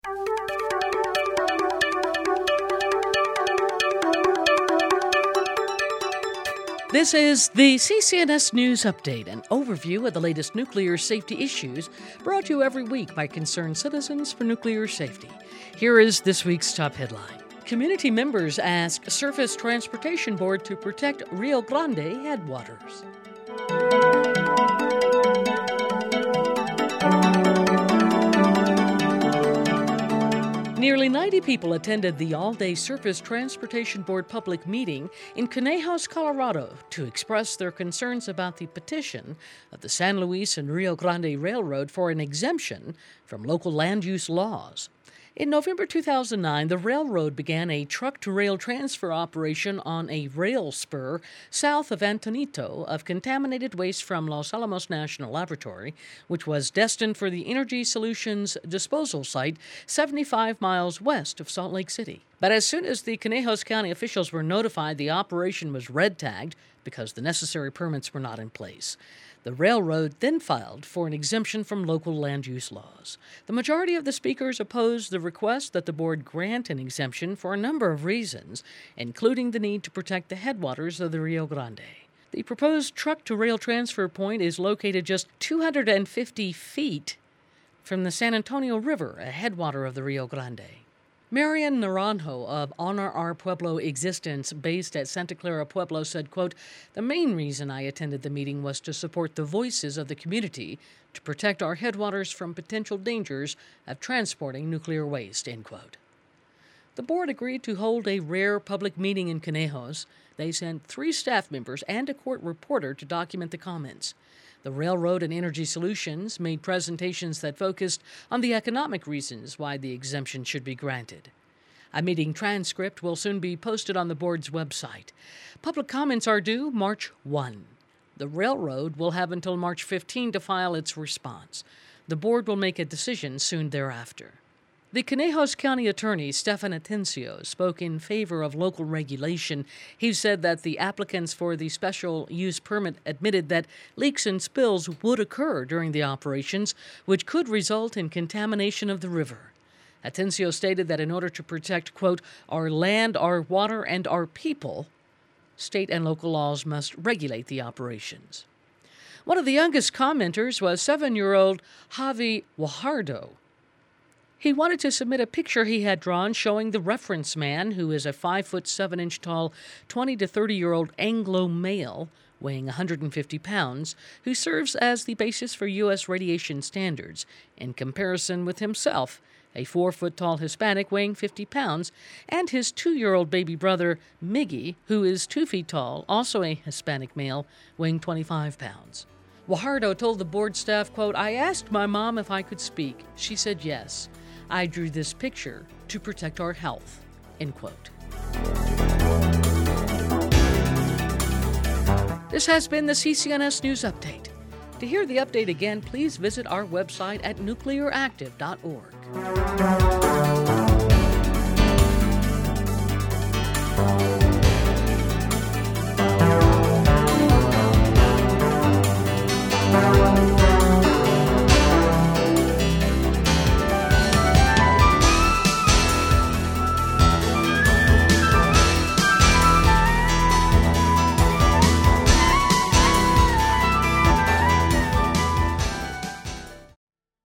This is the CCNS News Update, an overview of the latest nuclear safety issues brought to you every week by concerned citizens for nuclear safety. Here is this week's top headline. Community members ask Surface Transportation Board to protect Rio Grande headwaters. Nearly 90 people attended the all-day Surface Transportation Board public meeting in Conejos, Colorado, to express their concerns about the petition of the San Luis and Rio Grande Railroad for an exemption from local land use laws. In November 2009, the railroad began a truck-to-rail transfer operation on a rail spur south of Antonito of contaminated waste from Los Alamos National Laboratory, which was destined for the Energy Solutions disposal site 75 miles west of Salt Lake City. But as soon as the Conejos County officials were notified, the operation was red-tagged because the necessary permits were not in place. The railroad then filed for an exemption from local land use laws. The majority of the speakers opposed the request that the board grant an exemption for a number of reasons, including the need to protect the headwaters of the Rio Grande. The proposed truck-to-rail transfer point is located just 250 feet from the San Antonio River, a headwater of the Rio Grande. Marian Naranjo of Honor Our Pueblo Existence, based at Santa Clara Pueblo, said, quote, "The main reason I attended the meeting was to support the voices of the community to protect our headwaters from potential dangers of transporting nuclear waste," end quote. The board agreed to hold a rare public meeting in Conejos. They sent 3 staff members and a court reporter to document the comments. The Railroad and Energy Solutions made presentations that focused on the economic reasons why the exemption should be granted. A meeting transcript will soon be posted on the board's website. Public comments are due March 1. The railroad will have until March 15 to file its response. The board will make a decision soon thereafter. The Conejos County Attorney, Stefan Atencio, spoke in favor of local regulation. He said that the applicants for the special use permit admitted that leaks and spills would occur during the operations, which could result in contamination of the river. Atencio stated that in order to protect, quote, "our land, our water, and our people," state and local laws must regulate the operations. One of the youngest commenters was 7-year-old Javi Guajardo. He wanted to submit a picture he had drawn showing the reference man, who is a 5'7" tall, 20 to 30-year-old Anglo male weighing 150 pounds, who serves as the basis for U.S. radiation standards, in comparison with himself, a 4-foot tall Hispanic weighing 50 pounds, and his 2-year-old baby brother, Miggy, who is 2 feet tall, also a Hispanic male, weighing 25 pounds. Guajardo told the board staff, quote, "I asked my mom if I could speak. She said yes. I drew this picture to protect our health," end quote. This has been the CCNS News Update. To hear the update again, please visit our website at nuclearactive.org.